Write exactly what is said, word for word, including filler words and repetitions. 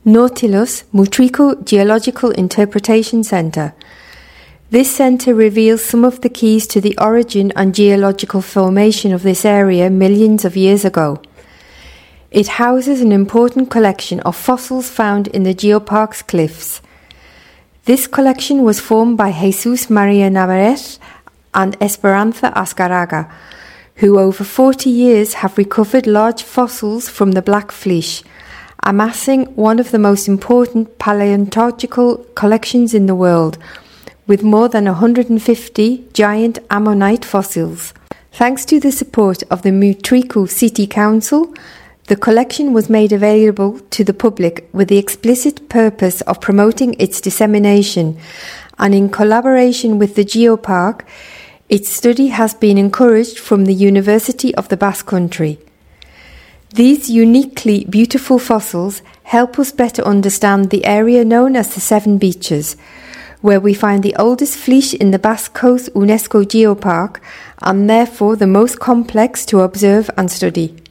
Nautilus Mutriku Geological Interpretation Centre. This centre reveals some of the keys to the origin and geological formation of this area millions of years ago. It houses an important collection of fossils found in the Geopark's cliffs. This collection was formed by Jesus Maria Navarrete and Esperanza Azcárraga, who over forty years have recovered large fossils from the Black Flysch, amassing one of the most important paleontological collections in the world, with more than one hundred fifty giant ammonite fossils. Thanks to the support of the Mutriku City Council, the collection was made available to the public with the explicit purpose of promoting its dissemination, and in collaboration with the Geopark, its study has been encouraged from the University of the Basque Country. These uniquely beautiful fossils help us better understand the area known as the Seven Beaches, where we find the oldest Flysch in the Basque Coast UNESCO Geopark and therefore the most complex to observe and study.